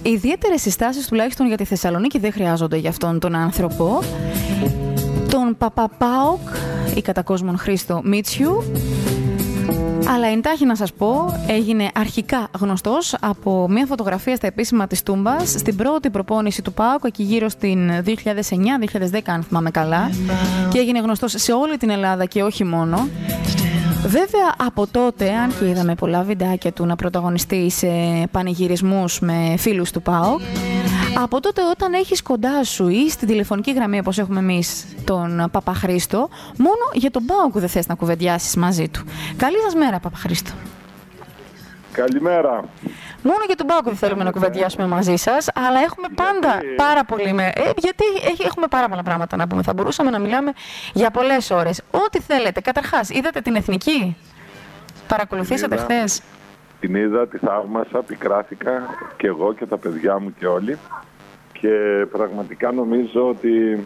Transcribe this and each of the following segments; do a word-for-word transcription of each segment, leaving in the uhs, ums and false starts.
ιδιαίτερες συστάσεις τουλάχιστον για τη Θεσσαλονίκη δεν χρειάζονται για αυτόν τον άνθρωπο. Τον Παπαπάοκ, ή κατά κόσμον Χρήστο Μίτσιου. Αλλά εντάχει να σας πω, έγινε αρχικά γνωστός από μια φωτογραφία στα επίσημα της Τούμπας στην πρώτη προπόνηση του ΠΑΟΚ, εκεί γύρω στην δύο χιλιάδες εννιά δύο χιλιάδες δέκα, αν θυμάμαι καλά, και έγινε γνωστός σε όλη την Ελλάδα και όχι μόνο. Βέβαια, από τότε, αν και είδαμε πολλά βιντεάκια του να πρωταγωνιστεί σε πανηγυρισμούς με φίλους του ΠΑΟΚ, από τότε όταν έχεις κοντά σου ή στην τηλεφωνική γραμμή, όπως έχουμε εμείς τον Παπαχρήστο, μόνο για τον ΠΑΟΚ δεν θες να κουβεντιάσεις μαζί του. Καλή σας μέρα, Παπαχρήστο. Καλημέρα. Μόνο για τον ΠΑΟΚ δεν θέλουμε να κουβεντιάσουμε μαζί σας, αλλά έχουμε πάντα γιατί... πάρα πολύ με... ε, γιατί έχουμε πάρα πολλά πράγματα να πούμε. Θα μπορούσαμε να μιλάμε για πολλές ώρες. Ό,τι θέλετε. Καταρχάς, είδατε την Εθνική? Παρακολουθήσατε χθες? Την είδα, τη θαύμασα, πικράθηκα και εγώ και τα παιδιά μου και όλοι. Και πραγματικά νομίζω ότι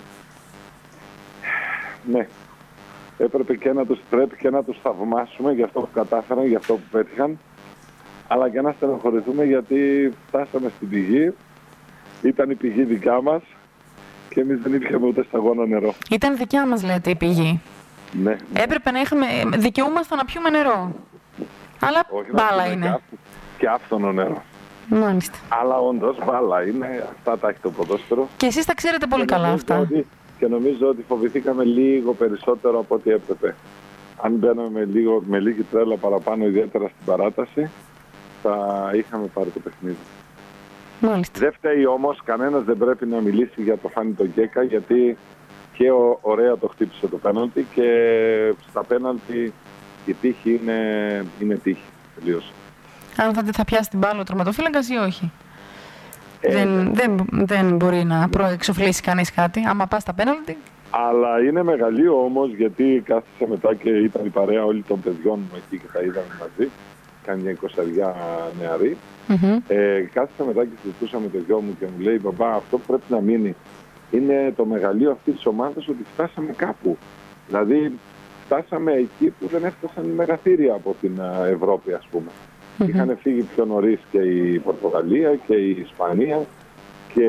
ναι, έπρεπε και να τους, πρέπει και να τους θαυμάσουμε για αυτό που κατάφεραν, για αυτό που πέτυχαν, αλλά και να στενοχωρηθούμε γιατί φτάσαμε στην πηγή, ήταν η πηγή δικιά μας και εμείς δεν είχαμε ούτε σταγόνα νερό. Ήταν δικιά μας, λέτε, η πηγή. Ναι. Έπρεπε να είχαμε, δικαιούμασταν να πιούμε νερό. Αλλά όχι, μπάλα είναι. Και, και άφθονο νερό. Μάλιστα. Αλλά όντως μπάλα είναι, αυτά τα έχει το ποδόσφαιρο. Και εσείς τα ξέρετε πολύ καλά αυτά. Ότι, και νομίζω ότι φοβηθήκαμε λίγο περισσότερο από ό,τι έπρεπε. Αν μπαίναμε με, λίγο, με λίγη τρέλα παραπάνω, ιδιαίτερα στην παράταση, θα είχαμε πάρει το παιχνίδι. Μάλιστα. Δεν φταίει όμως, κανένας δεν πρέπει να μιλήσει για το Φάνη τον Γκέκα, γιατί και ο, ωραία το χτύπησε το πέναλτι και στα πέναλτι η τύχη είναι, είναι τύχη. Τελείωσε. Αν θα, θα πιάσει την μπάλα ο τερματοφύλακας ή όχι. Ε, δεν, δεν, δεν μπορεί να προεξοφλήσει κανείς κάτι, άμα πας στα πέναλτι. Αλλά είναι μεγαλείο όμως, γιατί κάθισα μετά και ήταν η παρέα όλων των παιδιών μου εκεί και τα είδαμε μαζί. Κάνει μια εικοσαριά νεαρή. Mm-hmm. Ε, κάθισα μετά και συζητούσα με το γιο μου και μου λέει: μπαμπά, αυτό που πρέπει να μείνει είναι το μεγαλείο αυτή της ομάδας, ότι φτάσαμε κάπου. Δηλαδή, φτάσαμε εκεί που δεν έφτασαν οι μεγαθύρια από την Ευρώπη, ας πούμε. Mm-hmm. Είχαν φύγει πιο νωρίς και η Πορτογαλία και η Ισπανία και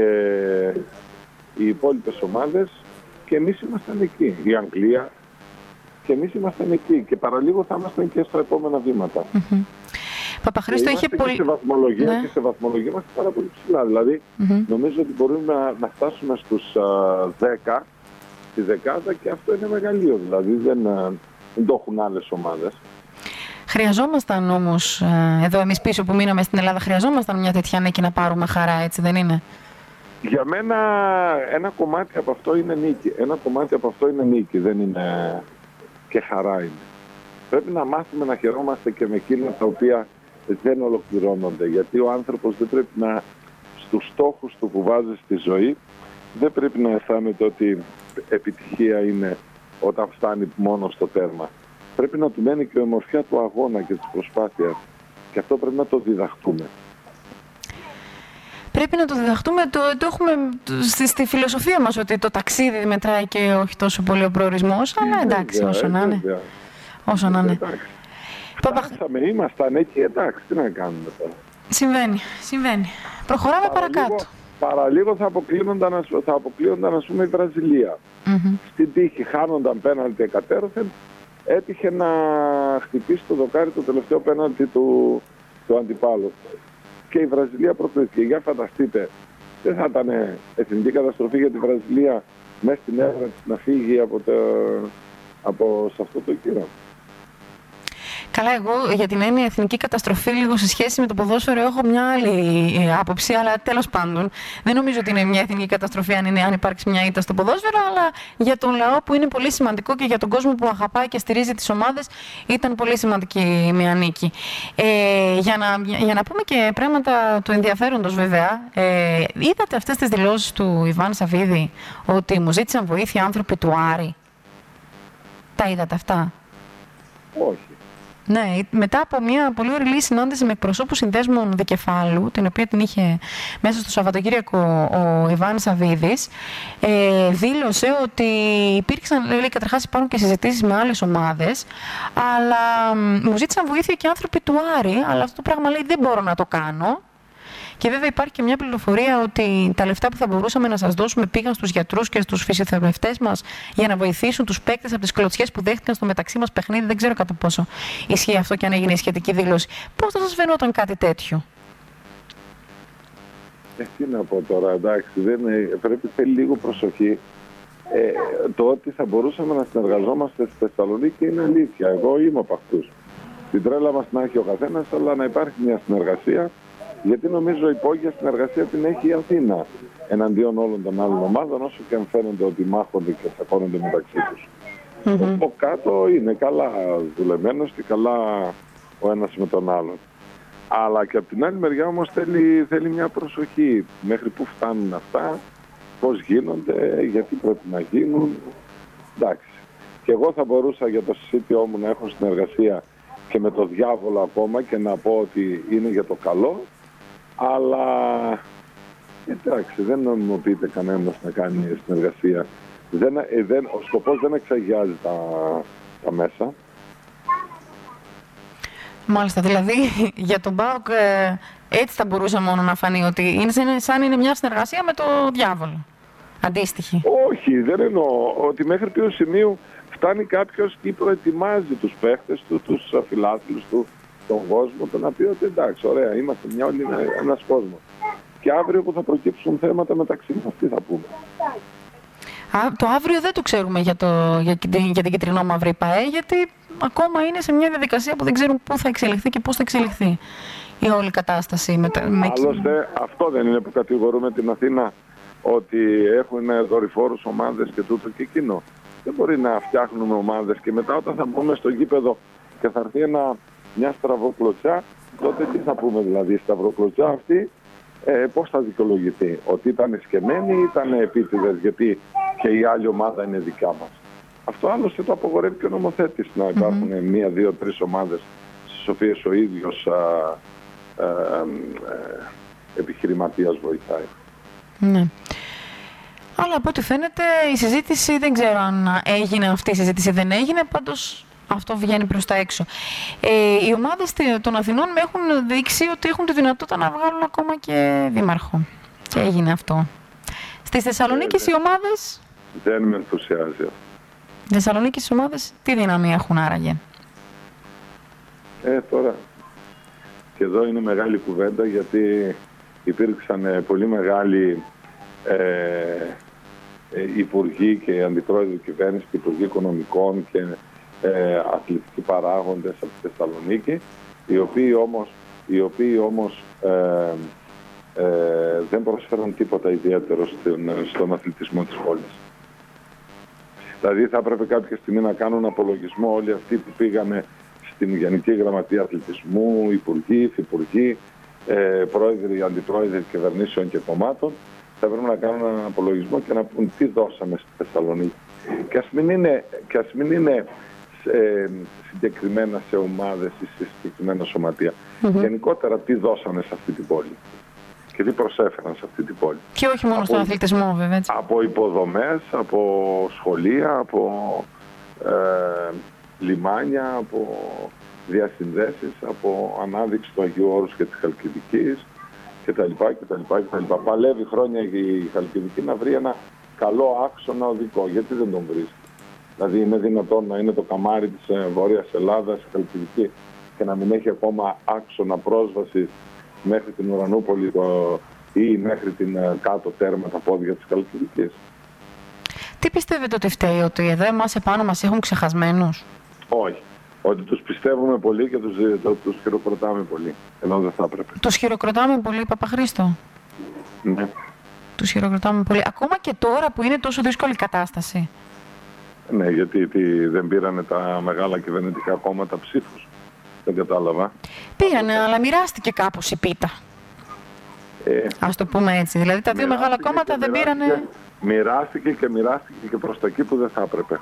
οι υπόλοιπες ομάδες και εμείς ήμασταν εκεί. Η Αγγλία και εμείς ήμασταν εκεί και παραλίγο θα ήμασταν και στα επόμενα βήματα. Mm-hmm. Παπαχρήστο, είχε πολύ... Σε βαθμολογία, ναι. και σε βαθμολογία είμαστε πάρα πολύ ψηλά. Δηλαδή, mm-hmm. νομίζω ότι μπορούμε να, να φτάσουμε στους α, δέκα, στη δεκάδα και αυτό είναι μεγαλείο. Δηλαδή, δεν, δεν το έχουν άλλες ομάδες. Χρειαζόμασταν όμως, εδώ εμείς πίσω που μείναμε στην Ελλάδα, χρειαζόμασταν μια τέτοια νίκη να πάρουμε χαρά, έτσι δεν είναι? Για μένα ένα κομμάτι από αυτό είναι νίκη. Ένα κομμάτι από αυτό είναι νίκη, δεν είναι και χαρά είναι. Πρέπει να μάθουμε να χαιρόμαστε και με εκείνα τα οποία δεν ολοκληρώνονται. Γιατί ο άνθρωπος δεν πρέπει να, στους στόχους του που βάζει στη ζωή, δεν πρέπει να αισθάνεται ότι επιτυχία είναι όταν φτάνει μόνο στο τέρμα. Πρέπει να του μένει και η ομορφιά του αγώνα και της προσπάθειας. Και αυτό πρέπει να το διδαχτούμε. Πρέπει να το διδαχτούμε, το, το έχουμε στη, στη φιλοσοφία μας, ότι το ταξίδι μετράει και όχι τόσο πολύ ο προορισμός, αλλά εντάξει, βέβαια, όσο να είναι. Όσο να είναι. Φτάσαμε, ήμασταν εκεί, εντάξει, τι να κάνουμε τώρα. Συμβαίνει, συμβαίνει. Προχωράμε παραλίγο, παρακάτω. Παραλίγο θα αποκλείονταν, θα αποκλείονταν ας πούμε η Βραζιλία. Mm-hmm. Στην τύχη χάνονταν πέναλτι εκατέρωθεν, έτυχε να χτυπήσει το δοκάρι το τελευταίο πέναλτι του, του αντιπάλου. Και η Βραζιλία προκρίθηκε. Για φανταστείτε, δεν θα ήταν εθνική καταστροφή για τη Βραζιλία μέσα στην έδρα της να φύγει από, το, από σε αυτό το κύριο. Καλά, εγώ για την έννοια εθνική καταστροφή, λίγο σε σχέση με το ποδόσφαιρο, έχω μια άλλη άποψη, αλλά τέλος πάντων δεν νομίζω ότι είναι μια εθνική καταστροφή αν, είναι, αν υπάρξει μια ήττα στο ποδόσφαιρο, αλλά για τον λαό που είναι πολύ σημαντικό και για τον κόσμο που αγαπάει και στηρίζει τις ομάδες, ήταν πολύ σημαντική μια νίκη. Ε, για, να, για να πούμε και πράγματα του ενδιαφέροντος, βέβαια, ε, είδατε αυτές τις δηλώσεις του Ιβάν Σαββίδη ότι μου ζήτησαν βοήθεια άνθρωποι του Άρη? Τα είδατε αυτά? Όχι. Ναι, μετά από μια πολύ ωριλή συνάντηση με εκπροσώπους συνδέσμων δικεφάλου, την οποία την είχε μέσα στο Σαββατοκύριακο ο Ιβάν Σαββίδης, ε, δήλωσε ότι υπήρξαν, λέει, καταρχάς υπάρχουν και συζητήσεις με άλλες ομάδες, αλλά μου ζήτησαν βοήθεια και άνθρωποι του Άρη, αλλά αυτό το πράγμα, λέει, δεν μπορώ να το κάνω. Και βέβαια υπάρχει και μια πληροφορία ότι τα λεφτά που θα μπορούσαμε να σας δώσουμε πήγαν στους γιατρούς και στους φυσιοθεραπευτές μας για να βοηθήσουν τους παίκτες από τις κλωτσιές που δέχτηκαν στο μεταξύ μας παιχνίδι. Δεν ξέρω κατά πόσο ισχύει αυτό και αν έγινε η σχετική δήλωση. Πώς θα σας φαινόταν κάτι τέτοιο? Ε, τι να πω τώρα, εντάξει, δεν είναι, πρέπει θέλει λίγο προσοχή. Ε, το ότι θα μπορούσαμε να συνεργαζόμαστε στη Θεσσαλονίκη είναι αλήθεια. Εγώ είμαι από αυτούς. Την τρέλα μας να έχει ο καθένας, αλλά να υπάρχει μια συνεργασία, γιατί νομίζω η υπόγεια συνεργασία την έχει η Αθήνα εναντίον όλων των άλλων ομάδων, όσο και αν φαίνονται ότι μάχονται και τσακώνονται μεταξύ τους. Mm-hmm. Από κάτω είναι καλά δουλεμένος και καλά ο ένας με τον άλλον. Αλλά και από την άλλη μεριά όμως θέλει, θέλει μια προσοχή. Μέχρι πού φτάνουν αυτά, πώς γίνονται, γιατί πρέπει να γίνουν. Εντάξει. Και εγώ θα μπορούσα για το συσίτιό μου να έχω συνεργασία και με το διάβολο ακόμα και να πω ότι είναι για το καλό. Αλλά εντάξει, δεν νομιμοποιείται κανένας να κάνει συνεργασία. Δεν, ε, δεν, ο σκοπός δεν εξαγιάζει τα, τα μέσα. Μάλιστα, δηλαδή για τον ΠΑΟΚ ε, έτσι θα μπορούσε μόνο να φανεί ότι είναι σαν είναι μια συνεργασία με το διάβολο. Αντίστοιχη. Όχι, δεν εννοώ ότι μέχρι ποιο σημείο φτάνει κάποιος και προετοιμάζει τους παίχτες του, τους φιλάθλους του, τον κόσμο, το να πει ότι εντάξει, ωραία, είμαστε μια όλοι ένας κόσμος. Και αύριο που θα προκύψουν θέματα μεταξύ μας, τι θα πούμε. Α, το αύριο δεν το ξέρουμε για, το, για, για την κυτρινό-μαύρη ΠΑΕ, γιατί ακόμα είναι σε μια διαδικασία που δεν ξέρουν πού θα εξελιχθεί και πώς θα εξελιχθεί η όλη κατάσταση. Με, με... Άλλωστε, αυτό δεν είναι που κατηγορούμε την Αθήνα, ότι έχουν δορυφόρους ομάδες και τούτο και εκείνο. Δεν μπορεί να φτιάχνουμε ομάδες και μετά όταν θα μπούμε στο γήπεδο και θα έρθει ένα, μια στραβοκλωτσιά, τότε τι θα πούμε δηλαδή, η στραβοκλωτσιά αυτή ε, πώς θα δικαιολογηθεί, ότι ήταν σκεμμένη ή ήταν επίτηδες, γιατί και η άλλη ομάδα είναι δικά μας. Αυτό άλλωστε το απογορεύει και ο νομοθέτης, να υπάρχουν mm-hmm. μία, δύο, τρεις ομάδες στις οποίες ο ίδιος α, α, α, α, επιχειρηματίας βοηθάει. Ναι. Αλλά από ό,τι φαίνεται η συζήτηση, δεν ξέρω αν έγινε αυτή η συζήτηση, δεν έγινε, πάντως αυτό βγαίνει προς τα έξω. Ε, οι ομάδες των Αθηνών με έχουν δείξει ότι έχουν τη δυνατότητα να βγάλουν ακόμα και δήμαρχο. Και έγινε αυτό. Στις Θεσσαλονίκης ε, οι ομάδες... Δεν με ενθουσιάζει αυτό. Στις Θεσσαλονίκης οι ομάδες τι δύναμη έχουν άραγε? Ε, τώρα... Και εδώ είναι μεγάλη κουβέντα, γιατί υπήρξαν πολύ μεγάλοι ε, ε, υπουργοί και αντιπρόεδροι κυβέρνηση και υπουργοί οικονομικών και ε, αθλητικοί παράγοντες από τη Θεσσαλονίκη, οι οποίοι όμως, οι οποίοι όμως ε, ε, δεν προσφέρουν τίποτα ιδιαίτερο στον, στον αθλητισμό της πόλης. Δηλαδή θα έπρεπε κάποια στιγμή να κάνουν απολογισμό όλοι αυτοί που πήγανε στην Γενική Γραμματεία Αθλητισμού, υπουργοί, υφυπουργοί, ε, πρόεδροι, αντιπρόεδροι κυβερνήσεων και κομμάτων, θα πρέπει να κάνουν έναν απολογισμό και να πούν τι δώσαμε στη Θεσσαλονίκη. Και ας μην είναι, και ας μην είναι ε, συγκεκριμένα σε ομάδες ή σε συγκεκριμένα σωματεία. Mm-hmm. Γενικότερα τι δώσανε σε αυτή την πόλη και τι προσέφεραν σε αυτή την πόλη. Και όχι μόνο από, στον αθλητισμό βέβαια. Έτσι. Από υποδομές, από σχολεία, από ε, λιμάνια, από διασυνδέσεις, από ανάδειξη του Αγίου Όρους και της Χαλκιδικής κτλ. κτλ. Παλεύει χρόνια η Χαλκιδική να βρει ένα καλό άξονα οδικό. Γιατί δεν τον βρίσκει? Δηλαδή είναι δυνατόν να είναι το καμάρι της Βόρειας Ελλάδας, η Χαλκιδική, και να μην έχει ακόμα άξονα πρόσβαση μέχρι την Ουρανούπολη το, ή μέχρι την κάτω τέρμα τα πόδια της Χαλκιδικής. Τι πιστεύετε ότι φταίει, ότι εδώ εμάς επάνω μας έχουν ξεχασμένους? Όχι. Ότι τους πιστεύουμε πολύ και τους, το, τους χειροκροτάμε πολύ. Ενώ δεν θα έπρεπε. Τους χειροκροτάμε πολύ, Παπαχρήστο? Ναι. Τους χειροκροτάμε πολύ. Ακόμα και τώρα που είναι τόσο δύσκολη κατάσταση. Ναι, γιατί τι, δεν πήρανε τα μεγάλα κυβερνητικά κόμματα ψήφους. Δεν κατάλαβα. Πήγανε, αλλά μοιράστηκε κάπως η πίτα. Ε, Ας το πούμε έτσι. Δηλαδή τα δύο μεγάλα κόμματα δεν πήρανε... Μοιράστηκε και μοιράστηκε και προς τα εκεί που δεν θα έπρεπε.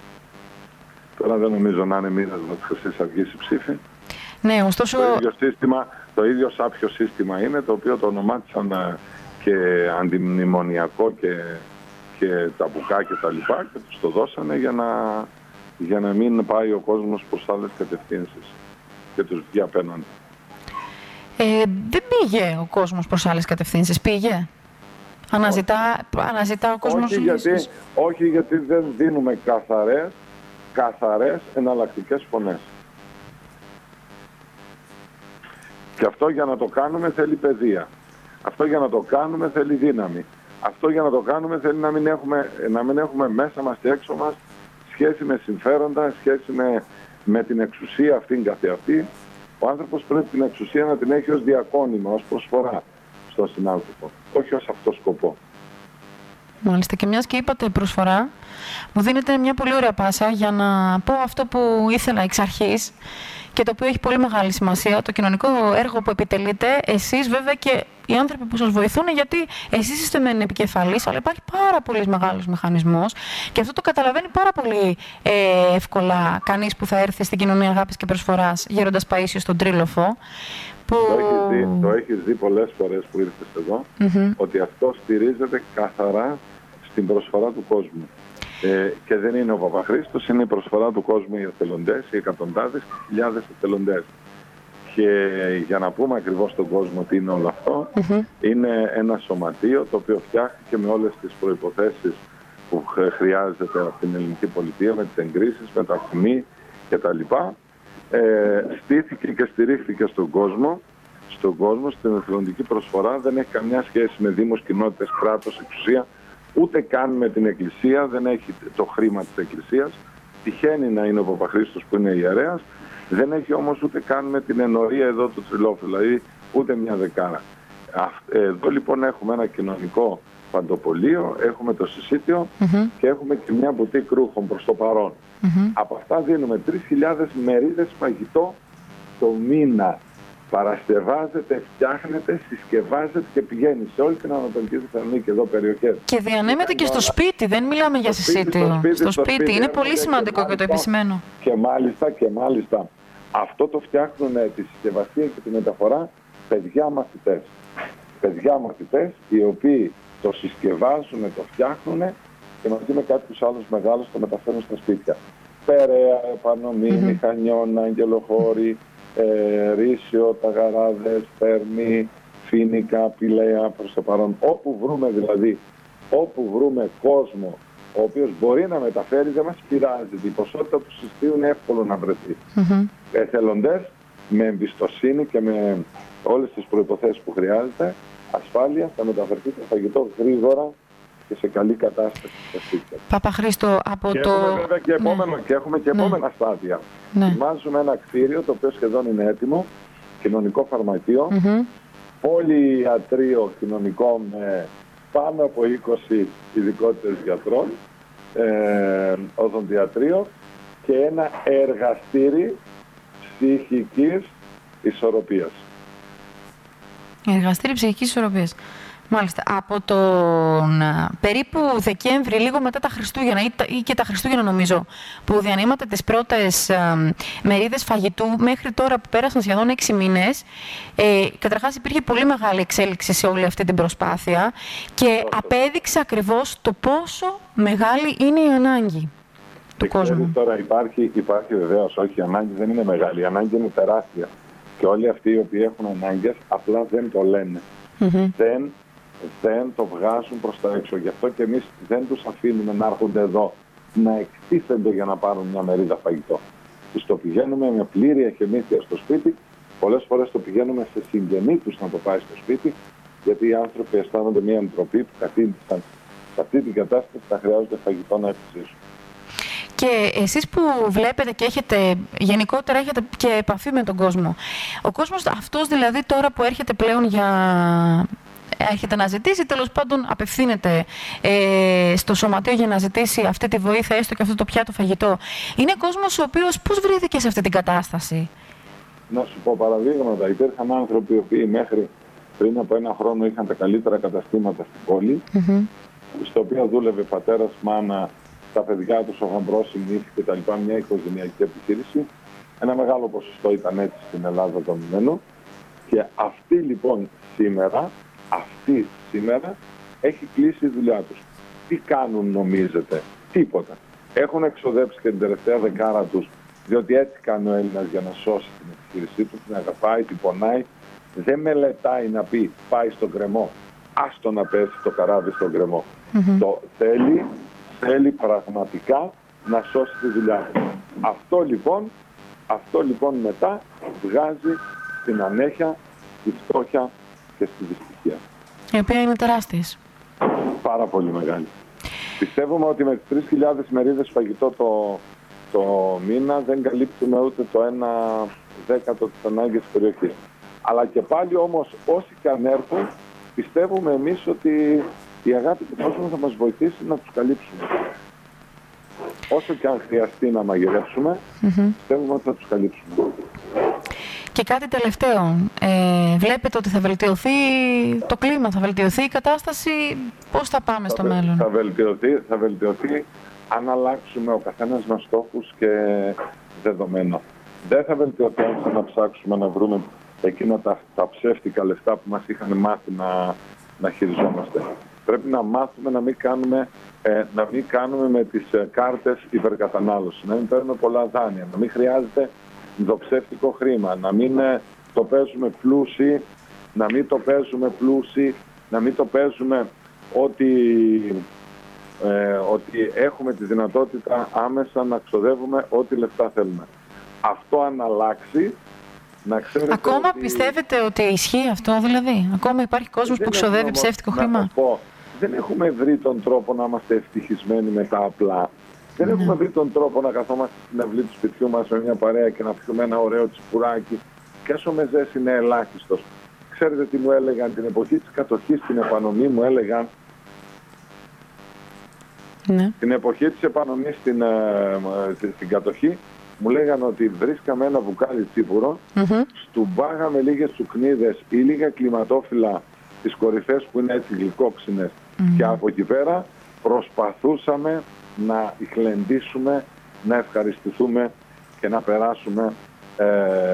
Τώρα δεν νομίζω να είναι μοίρασμα της Χρυσής Αυγής η ψήφη. Ναι, ωστόσο... Το ίδιο, σύστημα, το ίδιο σάπιο σύστημα είναι, το οποίο το ονομάτισαν και αντιμνημονιακό και, και ταμπουκά και τα λοιπά, και τους το δώσανε για να, για να μην πάει ο κόσμος προς άλλες κατευθύνσεις και τους βγει απέναντι. Ε, δεν πήγε ο κόσμος προς άλλες κατευθύνσεις, πήγε. Αναζητά, αναζητά ο κόσμος. Όχι γιατί, όχι γιατί δεν δίνουμε καθαρές, καθαρές εναλλακτικές φωνές. Και αυτό για να το κάνουμε θέλει παιδεία. Αυτό για να το κάνουμε θέλει δύναμη. Αυτό για να το κάνουμε θέλει να μην έχουμε, να μην έχουμε μέσα μας και έξω μας σχέση με συμφέροντα, σχέση με, με την εξουσία αυτήν καθεαυτή. Ο άνθρωπος πρέπει την εξουσία να την έχει ως διακόνημα, ως προσφορά στον συνάνθρωπο, όχι ως αυτό σκοπό. Μάλιστα, και μιας και είπατε προσφορά, μου δίνετε μια πολύ ωραία πάσα για να πω αυτό που ήθελα εξ αρχής και το οποίο έχει πολύ μεγάλη σημασία, το κοινωνικό έργο που επιτελείτε εσείς βέβαια και οι άνθρωποι που σας βοηθούν, γιατί εσείς είστε μεν επικεφαλής, αλλά υπάρχει πάρα πολύ μεγάλος μηχανισμός και αυτό το καταλαβαίνει πάρα πολύ ε, εύκολα κανείς που θα έρθει στην κοινωνία αγάπης και προσφοράς, Γέροντας Παΐσιος στον Τρίλοφο. Που... Το έχεις δει, το έχεις δει πολλές φορές που ήρθες εδώ, mm-hmm. ότι αυτό στηρίζεται καθαρά στην προσφορά του κόσμου. Ε, και δεν είναι ο Παπαχρήστος, είναι η προσφορά του κόσμου, οι εθελοντές, οι εκατοντάδες και χιλιάδες εθελοντές. Και για να πούμε ακριβώς στον κόσμο τι είναι όλο αυτό, mm-hmm. είναι ένα σωματείο το οποίο φτιάχτηκε με όλες τις προϋποθέσεις που χρειάζεται από την ελληνική πολιτεία, με τις εγκρίσεις, με τα χνη κτλ. Ε, στήθηκε και στηρίχθηκε στον κόσμο, στον κόσμο, στην εθελοντική προσφορά. Δεν έχει καμιά σχέση με δήμος, κοινότητες, κράτος, εξουσία, ούτε καν με την Εκκλησία, δεν έχει το χρήμα της Εκκλησίας. Τυχαίνει να είναι ο Παπαχρήστος που είναι ιερέας, δεν έχει όμως ούτε καν με την ενορία εδώ του Τριλόφου, δηλαδή ούτε μια δεκάρα. Εδώ λοιπόν έχουμε ένα κοινωνικό παντοπολείο, έχουμε το συσίτιο mm-hmm. και έχουμε και μια μπουτίκ ρούχων προς το παρόν. Mm-hmm. Από αυτά δίνουμε τρεις χιλιάδες μερίδες φαγητό το μήνα. Παρασκευάζεται, φτιάχνεται, συσκευάζεται και πηγαίνει σε όλη την Ανατολική Θεσσαλονίκη εδώ περιοχές. Και διανέμεται και στο σπίτι, δεν μιλάμε για συσίτιο. Στο σπίτι, στο σπίτι. σπίτι. Είναι πολύ σημαντικό και το επισημαίνω. Και μάλιστα, και μάλιστα αυτό το φτιάχνουν τη συσκευασία και τη μεταφορά παιδιά μαθητές. Παιδιά μαθητές οι οποίοι το συσκευάζουν, το φτιάχνουν και μαζί με κάποιους άλλους μεγάλους το μεταφέρουν στα σπίτια. Περαία, επανομή, mm-hmm. μηχανιών, αγγελοχώροι, ε, ρήσιο, ταγαράδες, θέρμη, φίνικα, πηλαία προς το παρόν. Όπου βρούμε δηλαδή, όπου βρούμε κόσμο ο οποίος μπορεί να μεταφέρει, δεν μας πειράζει. Η ποσότητα του συστήου είναι εύκολο να βρεθεί. Mm-hmm. Εθελοντές με εμπιστοσύνη και με όλες τις προϋποθέσεις που χρειάζεται, ασφάλεια, θα μεταφερθεί το φαγητό γρήγορα και σε καλή κατάσταση στα σπίτια. Παπαχρήστο, από και το... Έχουμε, βέβαια, και, επόμενο, ναι. και έχουμε και επόμενα ναι. στάδια. Ναι. Ετοιμάζουμε ένα κτίριο το οποίο σχεδόν είναι έτοιμο, κοινωνικό φαρμακείο, mm-hmm. πολυιατρείο κοινωνικό με πάνω από είκοσι ειδικότητες γιατρών, ε, οδοντιατρίο και ένα εργαστήρι ψυχικής ισορροπίας. Εργαστήρι ψυχικής ισορροπίας. Μάλιστα. Από τον περίπου Δεκέμβρη, λίγο μετά τα Χριστούγεννα ή και τα Χριστούγεννα νομίζω, που διανύματε τις πρώτες α, μερίδες φαγητού, μέχρι τώρα που πέρασαν σχεδόν έξι μήνες, ε, καταρχάς υπήρχε πολύ μεγάλη εξέλιξη σε όλη αυτή την προσπάθεια και απέδειξε ακριβώς το πόσο μεγάλη είναι η ανάγκη του κόσμου. Τώρα υπάρχει, υπάρχει βεβαίως, όχι, η ανάγκη δεν είναι μεγάλη, η ανάγκη είναι τεράστια. Και όλοι αυτοί οι οποίοι έχουν ανάγκες απλά δεν το λένε. Mm-hmm. Δεν, δεν το βγάζουν προς τα έξω. Γι' αυτό και εμείς δεν τους αφήνουμε να έρχονται εδώ να εκτίθενται για να πάρουν μια μερίδα φαγητό. Τους το πηγαίνουμε με πλήρη εχεμήθεια στο σπίτι. Πολλές φορές το πηγαίνουμε σε συγγενή τους να το πάει στο σπίτι, γιατί οι άνθρωποι αισθάνονται μια ντροπή που κατήντησαν σε αυτή την κατάσταση, θα χρειάζονται φαγητό να επιζήσουν. Και εσείς που βλέπετε και έχετε, γενικότερα έχετε και επαφή με τον κόσμο, ο κόσμος αυτός δηλαδή τώρα που έρχεται πλέον για... έρχεται να ζητήσει, τέλος πάντων απευθύνεται ε, στο σωματείο για να ζητήσει αυτή τη βοήθεια, έστω και αυτό το πιάτο φαγητό. Είναι κόσμος ο οποίος πώς βρέθηκε σε αυτή την κατάσταση? Να σου πω παραδείγματα. Υπήρχαν άνθρωποι οι οποίοι μέχρι πριν από ένα χρόνο είχαν τα καλύτερα καταστήματα στην πόλη, mm-hmm. στο οποίο δούλευε πατέρας, μάνα, τα παιδιά τους, ο γαμπρός, η νύφη κτλ. Μια οικογενειακή επιχείρηση. Ένα μεγάλο ποσοστό ήταν έτσι στην Ελλάδα δομημένο. Και αυτή λοιπόν σήμερα, αυτή σήμερα έχει κλείσει η δουλειά τους. Τι κάνουν νομίζετε? Τίποτα. Έχουν εξοδέψει και την τελευταία δεκάρα τους, διότι έτσι κάνει ο Έλληνας για να σώσει την επιχείρησή του, την αγαπάει, την πονάει Δεν μελετάει να πει πάει στον κρεμό, άστο να πέσει το καράβι στον κρεμό. Mm-hmm. Το θέλει, θέλει πραγματικά να σώσει τη δουλειά του. Αυτό λοιπόν, αυτό λοιπόν μετά βγάζει στην ανέχεια, στη φτώχεια και στη δυστυχία. Η οποία είναι τεράστιες. Πάρα πολύ μεγάλη. Πιστεύουμε ότι με τις τρεις χιλιάδες μερίδες φαγητό το, το μήνα δεν καλύπτουμε ούτε το ένα δέκατο της ανάγκης της περιοχής. Αλλά και πάλι όμως όσοι και αν έρθουν, πιστεύουμε εμείς ότι η αγάπη του κόσμου θα μας βοηθήσει να τους καλύψουμε. Όσο και αν χρειαστεί να μαγειρεύσουμε, mm-hmm. πιστεύουμε ότι θα τους καλύψουμε. Και κάτι τελευταίο. Ε, βλέπετε ότι θα βελτιωθεί το κλίμα, θα βελτιωθεί η κατάσταση. Πώς θα πάμε θα στο βε, μέλλον? Θα βελτιωθεί, θα βελτιωθεί αν αλλάξουμε ο καθένας μας στόχους και δεδομένο. Δεν θα βελτιωθεί αν θα να ψάξουμε να βρούμε εκείνα τα, τα ψεύτικα λεφτά που μας είχαν μάθει να, να χειριζόμαστε. Πρέπει να μάθουμε να μην κάνουμε, ε, να μην κάνουμε με τις ε, κάρτες υπερκατανάλωση, να μην παίρνουμε πολλά δάνεια, να μην χρειάζεται το ψεύτικο χρήμα, να μην ε, το παίζουμε πλούσιοι, να μην το παίζουμε πλούσιοι, να μην το παίζουμε ότι, ε, ότι έχουμε τη δυνατότητα άμεσα να ξοδεύουμε ό,τι λεφτά θέλουμε. Αυτό αν αλλάξει, να ξέρετε. Ακόμα ότι... πιστεύετε ότι ισχύει αυτό, δηλαδή? Ακόμα υπάρχει κόσμος που ξοδεύει όμως ψεύτικο χρήμα? Να πω, δεν έχουμε βρει τον τρόπο να είμαστε ευτυχισμένοι με τα απλά. Δεν mm. έχουμε βρει τον τρόπο να καθόμαστε στην αυλή του σπιτιού μας με μια παρέα και να πιούμε ένα ωραίο τσιπουράκι. Και όσο μεζές είναι ελάχιστος. Ξέρετε τι μου έλεγαν την εποχή της κατοχής στην επανομή, μου έλεγαν. Mm. Την εποχή της επανομής στην, στην, στην κατοχή, μου λέγανε ότι βρίσκαμε ένα βουκάλι τσίπουρο, mm-hmm. στουμπάγαμε λίγες τσουκνίδες ή λίγα κλιματόφυλλα τις κορυφές που είναι έτσι γλυκόξινες mm-hmm. και από εκεί πέρα προσπαθούσαμε να γλεντήσουμε, να ευχαριστηθούμε και να περάσουμε ε,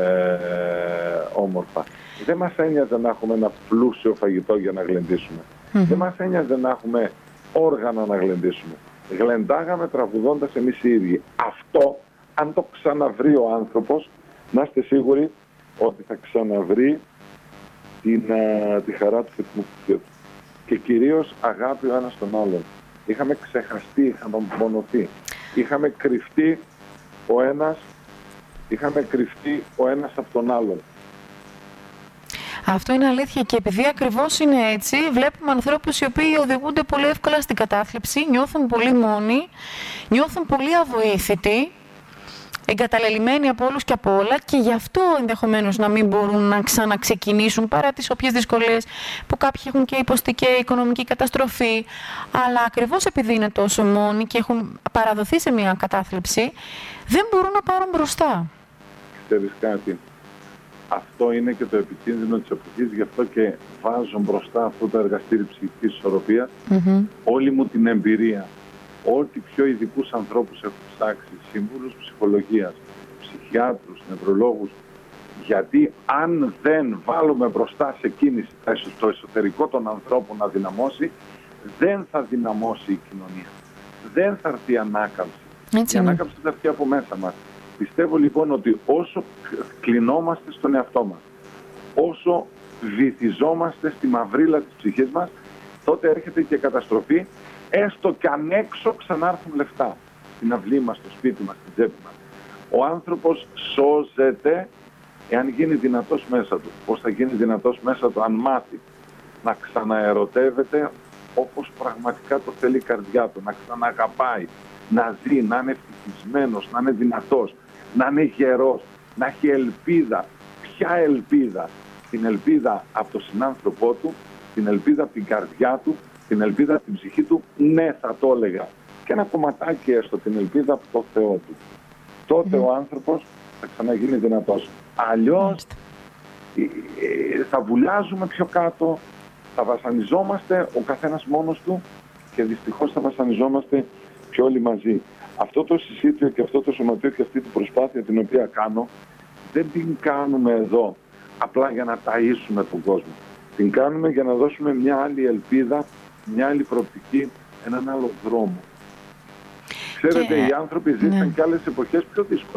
όμορφα. Δεν μας ένοιαζε να έχουμε ένα πλούσιο φαγητό για να γλεντήσουμε. Mm-hmm. Δεν μας ένοιαζε να έχουμε όργανα να γλεντήσουμε. Γλεντάγαμε τραγουδώντας εμείς οι ίδιοι. Αυτό, αν το ξαναβρει ο άνθρωπος, να είστε σίγουροι ότι θα ξαναβρει την, α, τη χαρά του θετικού του και κυρίως αγάπη ο ένας τον άλλον. Είχαμε ξεχαστεί, είχαμε μονοθεί. Είχαμε κρυφτεί ο ένας, είχαμε κρυφτεί ο ένας από τον άλλον. Αυτό είναι αλήθεια και επειδή ακριβώς είναι έτσι, βλέπουμε ανθρώπους οι οποίοι οδηγούνται πολύ εύκολα στην κατάθλιψη, νιώθουν πολύ μόνοι, νιώθουν πολύ αβοήθητοι, εγκαταλελειμμένοι από όλους και από όλα και γι' αυτό ενδεχομένως να μην μπορούν να ξαναξεκινήσουν παρά τις όποιες δυσκολίες που κάποιοι έχουν και υποστεί και οικονομική καταστροφή. Αλλά ακριβώς επειδή είναι τόσο μόνοι και έχουν παραδοθεί σε μια κατάθλιψη, δεν μπορούν να πάρουν μπροστά. Ξέρεις κάτι, αυτό είναι και το επικίνδυνο της εποχής, γι' αυτό και βάζω μπροστά αυτό το εργαστήρι ψυχικής ισορροπίας, mm-hmm. όλη μου την εμπειρία. Ό,τι πιο ειδικούς ανθρώπους έχω ψάξει, σύμβουλους ψυχολογίας, ψυχιάτρους, νευρολόγους, γιατί αν δεν βάλουμε μπροστά σε κίνηση το εσωτερικό των ανθρώπων να δυναμώσει, δεν θα δυναμώσει η κοινωνία. Δεν θα έρθει η ανάκαμψη. Έτσι η είναι. Ανάκαμψη θα έρθει από μέσα μας. Πιστεύω λοιπόν ότι όσο κλεινόμαστε στον εαυτό μας, όσο βυθιζόμαστε στη μαυρίλα της ψυχής μας, τότε έρχεται και η καταστροφή. Έστω κι αν έξω ξανάρθουν λεφτά στην αυλή μας, στο σπίτι μας, στην τσέπη μας. Ο άνθρωπος σώζεται εάν γίνει δυνατός μέσα του. Πώς θα γίνει δυνατός μέσα του? Αν μάθει να ξαναερωτεύεται όπως πραγματικά το θέλει η καρδιά του, να ξαναγαπάει, να ζει, να είναι ευτυχισμένος, να είναι δυνατός, να είναι γερός, να έχει ελπίδα. Ποια ελπίδα? Την ελπίδα από τον συνάνθρωπό του, την ελπίδα από την καρδιά του, την ελπίδα από την ψυχή του, ναι θα το έλεγα. Και ένα κομματάκι έστω, την ελπίδα από το Θεό του. Τότε mm. ο άνθρωπος θα ξαναγίνει δυνατός. Αλλιώς mm. θα βουλιάζουμε πιο κάτω, θα βασανιζόμαστε ο καθένας μόνος του και δυστυχώς θα βασανιζόμαστε και όλοι μαζί. Αυτό το συσίτιο και αυτό το σωματείο και αυτή την προσπάθεια την οποία κάνω, δεν την κάνουμε εδώ απλά για να ταΐσουμε τον κόσμο. Την κάνουμε για να δώσουμε μια άλλη ελπίδα, μια άλλη προοπτική, έναν άλλο δρόμο. Ξέρετε, και... οι άνθρωποι ζήσαν ναι. και άλλες εποχές πιο δύσκολες.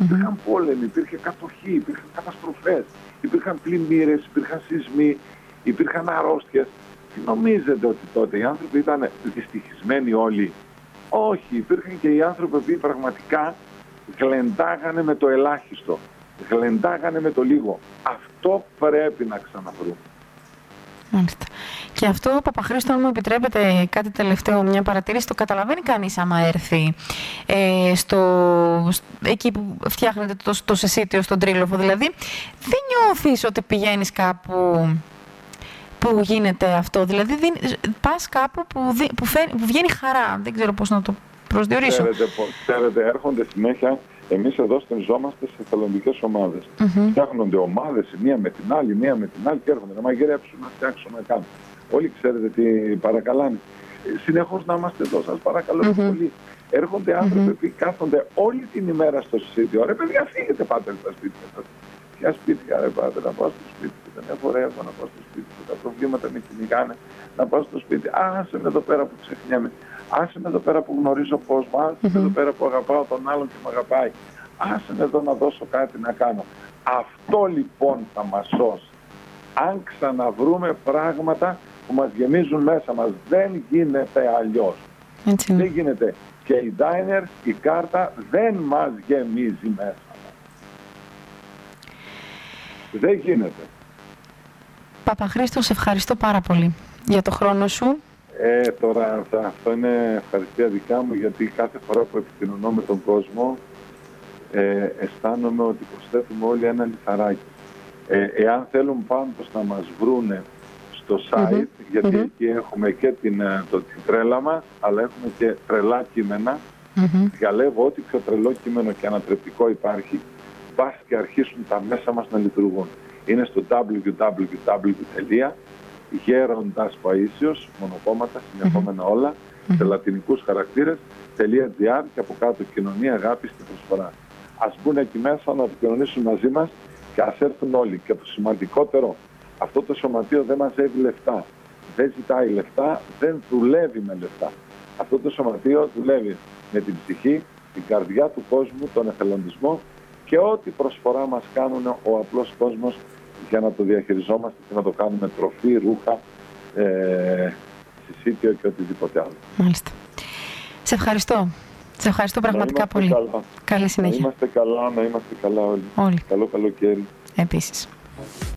Mm-hmm. Υπήρχαν πόλεμοι, υπήρχε κατοχή, υπήρχαν καταστροφές, υπήρχαν πλημμύρες, υπήρχαν σεισμοί, υπήρχαν αρρώστιες. Τι νομίζετε ότι τότε οι άνθρωποι ήταν δυστυχισμένοι όλοι? Όχι, υπήρχαν και οι άνθρωποι που πραγματικά γλεντάγανε με το ελάχιστο, γλεντάγανε με το λίγο. Αυτό πρέπει να ξαναβρούμε. Μάλιστα. Και αυτό, Παπαχρήστο, αν μου επιτρέπετε κάτι τελευταίο, μια παρατήρηση, το καταλαβαίνει κανείς άμα έρθει ε, στο, εκεί που φτιάχνετε το, το σεσίτιο στον Τρίλοφο. Δηλαδή, δεν νιώθεις ότι πηγαίνεις κάπου που γίνεται αυτό? Δηλαδή, δεν, πας κάπου που, δι, που, φέρει, που βγαίνει χαρά. Δεν ξέρω πώς να το προσδιορίσω. Ξέρετε, ξέρετε έρχονται συνέχεια. Εμείς εδώ στηριζόμαστε σε εθελοντικές ομάδες. Mm-hmm. Φτιάχνονται ομάδες η μία με την άλλη, μία με την άλλη και έρχονται να μαγειρέψουν, να φτιάξουν, να κάνουν. Όλοι ξέρετε τι παρακαλάνε. Συνεχώς να είμαστε εδώ, σας παρακαλώ mm-hmm. πολύ. Έρχονται άνθρωποι που mm-hmm. κάθονται όλη την ημέρα στο συσίτιο. Ρε παιδιά, φύγετε, πάτε στα σπίτια σας. Ποια σπίτια, ρε πάτε, να πάω στο σπίτι μου. Δεν έχω ρεύμα να πάω στο σπίτι μου. Τα προβλήματα με κυνηγάνε. Να πάω στο σπίτι. Άσε με εδώ πέρα που ξεχνιέμαι. Άσε με εδώ πέρα που γνωρίζω κόσμο. Άσε με mm-hmm. εδώ πέρα που αγαπάω τον άλλον και με αγαπάει. Άσε με εδώ να δώσω κάτι να κάνω. Αυτό λοιπόν θα μας σώσει. Αν ξαναβρούμε πράγματα που μας γεμίζουν μέσα μας. Δεν γίνεται αλλιώς. Έτσι. Δεν γίνεται. Και η diner, η κάρτα δεν μας γεμίζει μέσα μας. Δεν γίνεται. Παπαχρήστο, σε ευχαριστώ πάρα πολύ για το χρόνο σου. Ε, τώρα αυτό είναι ευχαριστία δικά μου, γιατί κάθε φορά που επικοινωνώ με τον κόσμο ε, αισθάνομαι ότι προσθέτουμε όλοι ένα λιθαράκι. Ε, εάν θέλουν πάντως να μας βρούνε στο site, mm-hmm. γιατί mm-hmm. εκεί έχουμε και την, το, την τρέλα μας, αλλά έχουμε και τρελά κείμενα. Mm-hmm. Διαλέγω ό,τι πιο τρελό κείμενο και ανατρεπτικό υπάρχει, πας και αρχίσουν τα μέσα μας να λειτουργούν. Είναι στο double-u double-u double-u τελεία γέροντας Παΐσιος, μονοκόμματα, συνεχόμενα mm-hmm. όλα, mm-hmm. σε λατινικούς χαρακτήρες, .gr και από κάτω κοινωνία, αγάπη και προσφορά. Ας μπουν εκεί μέσα να επικοινωνήσουν μαζί μας και ας έρθουν όλοι. Και το σημαντικότερο, αυτό το σωματείο δεν μαζεύει λεφτά. Δεν ζητάει λεφτά, δεν δουλεύει με λεφτά. Αυτό το σωματείο δουλεύει με την ψυχή, την καρδιά του κόσμου, τον εθελοντισμό και ό,τι προσφορά μας κάνουν ο απλός κόσμος για να το διαχειριζόμαστε και να το κάνουμε τροφή, ρούχα, ε, συσίτιο και οτιδήποτε άλλο. Μάλιστα. Σε ευχαριστώ. Σε ευχαριστώ πραγματικά πολύ. Καλά. Καλή συνέχεια. Να είμαστε καλά, να είμαστε καλά όλοι. Όλοι. Καλό καλοκαίρι. Επίσης.